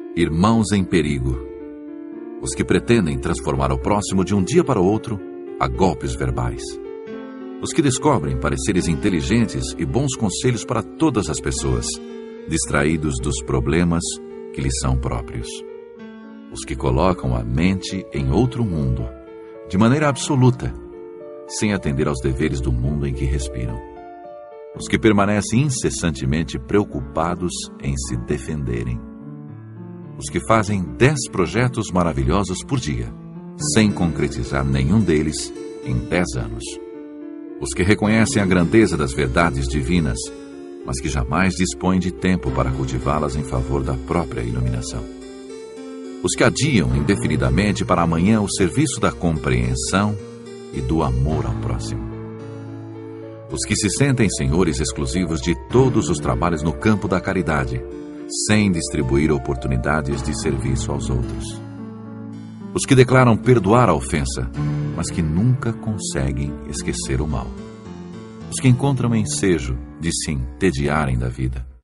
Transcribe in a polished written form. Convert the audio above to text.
irmãos em perigo, os que pretendem transformar o próximo de um dia para o outro a golpes verbais, os que descobrem pareceres inteligentes e bons conselhos para todas as pessoas, distraídos dos problemas que lhes são próprios, os que colocam a mente em outro mundo, de maneira absoluta, sem atender aos deveres do mundo em que respiram, os que permanecem incessantemente preocupados em se defenderem, os que fazem 10 projetos maravilhosos por dia, sem concretizar nenhum deles em 10 anos. Os que reconhecem a grandeza das verdades divinas, mas que jamais dispõem de tempo para cultivá-las em favor da própria iluminação. Os que adiam indefinidamente para amanhã o serviço da compreensão e do amor ao próximo. Os que se sentem senhores exclusivos de todos os trabalhos no campo da caridade, sem distribuir oportunidades de serviço aos outros. Os que declaram perdoar a ofensa, mas que nunca conseguem esquecer o mal. Os que encontram ensejo de se entediarem da vida.